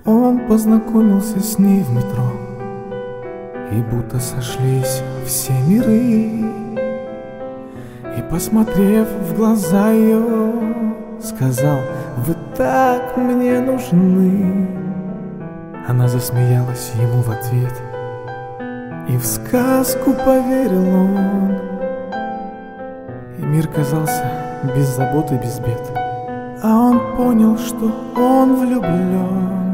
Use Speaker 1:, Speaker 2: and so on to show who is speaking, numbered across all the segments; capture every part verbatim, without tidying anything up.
Speaker 1: Он познакомился с ней в метро, и будто сошлись все миры. И, посмотрев в глаза ее, сказал: вы так мне нужны. Она засмеялась ему в ответ, и в сказку поверил он. И мир казался без забот и без бед, а он понял, что он влюблен.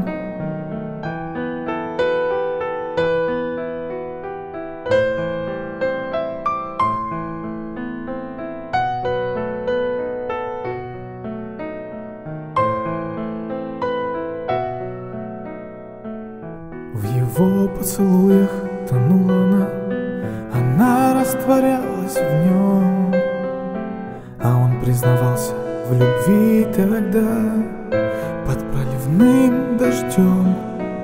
Speaker 1: В его поцелуях тонула она, она растворялась в нем, а он признавался в любви тогда под проливным дождем.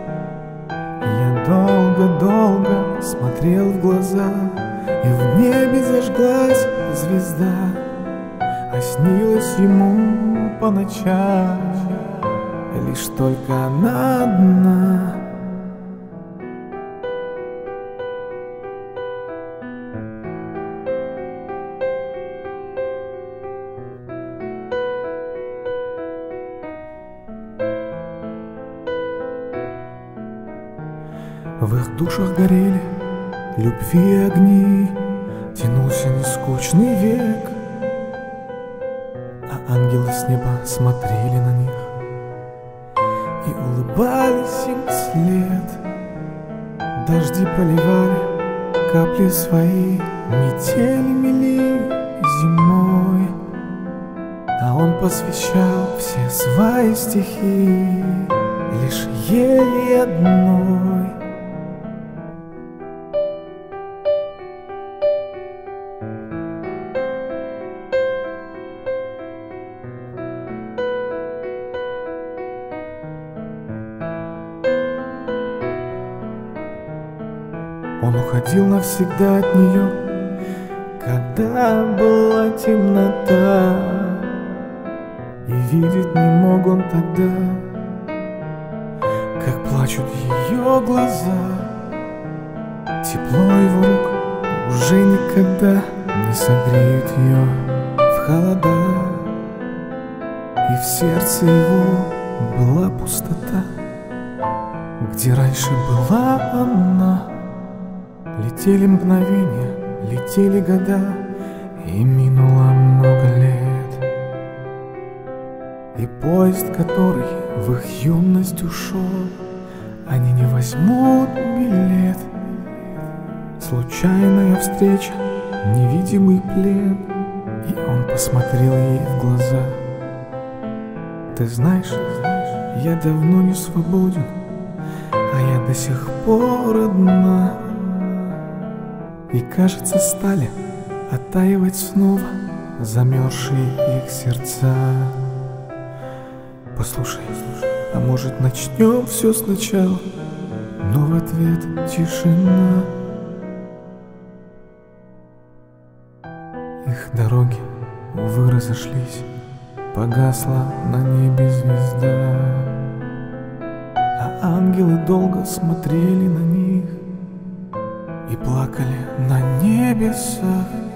Speaker 1: Я долго-долго смотрел в глаза, и в небе зажглась звезда, а снилась ему по ночам лишь только она одна. В их душах горели любви огни, тянулся нескучный век, а ангелы с неба смотрели на них и улыбались им вслед. Дожди проливали капли свои, метели мели зимой, а он посвящал все свои стихи лишь ей одной. Он уходил навсегда от нее, когда была темнота, и видеть не мог он тогда, как плачут ее глаза. Тепло его рук уже никогда не согреют ее в холода, и в сердце его была пустота, где раньше была она. Летели мгновения, летели года, и минуло много лет. И поезд, который в их юность ушел, они не возьмут билет. Случайная встреча, невидимый плен, и он посмотрел ей в глаза. Ты знаешь, я давно не свободен, а я до сих пор одна. И, кажется, стали оттаивать снова замерзшие их сердца. Послушай, а может, начнем все сначала? Но в ответ тишина. Их дороги, увы, разошлись, погасла на небе звезда, а ангелы долго смотрели на них и плакали на небесах.